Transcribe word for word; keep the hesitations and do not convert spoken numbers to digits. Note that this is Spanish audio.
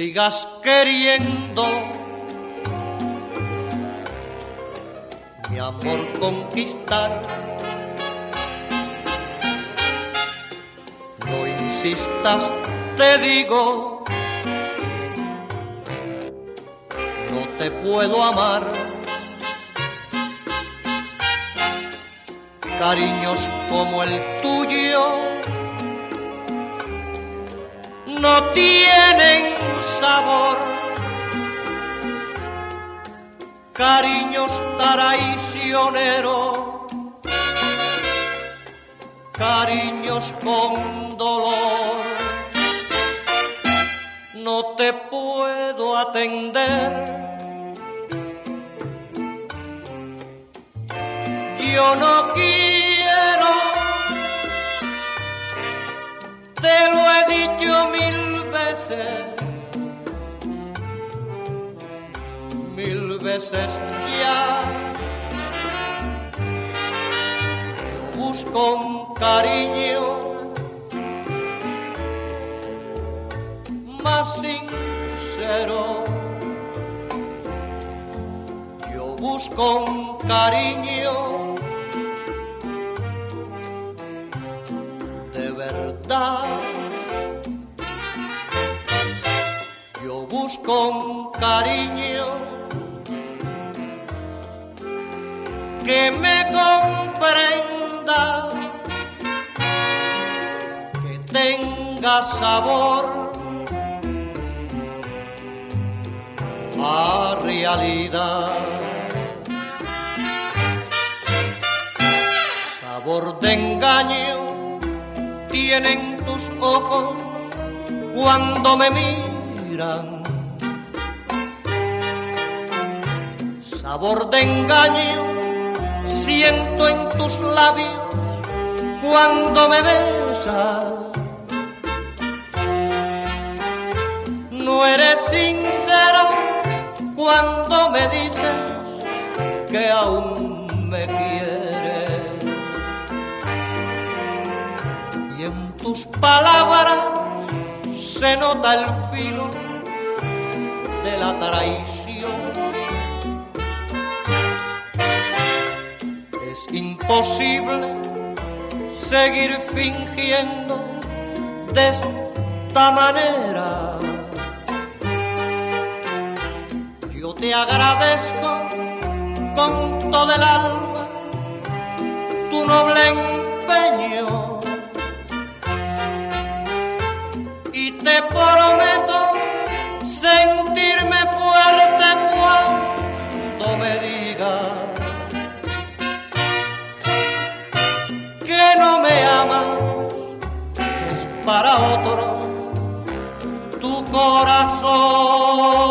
sigas queriendo mi amor conquistar. No insistas, te digo, no te puedo amar. Cariños como el tuyo no tienen sabor. Cariños traicioneros, cariños con dolor. No te puedo atender. Yo no quiero, te lo he dicho mil veces, mil veces ya. Yo busco un cariño más sincero. Yo busco un cariño de verdad. Yo busco un cariño que me comprenda, que tenga sabor a realidad. Sabor de engaño tienen tus ojos cuando me miran. Sabor de engaño siento en tus labios cuando me besas. No eres sincero cuando me dices que aún me quieres. Y en tus palabras se nota el filo de la traición. Es imposible seguir fingiendo de esta manera. Yo te agradezco con todo el alma tu noble empeño y te prometo sentirme fuerte cuando me digas que no me amas, que es para otro tu corazón.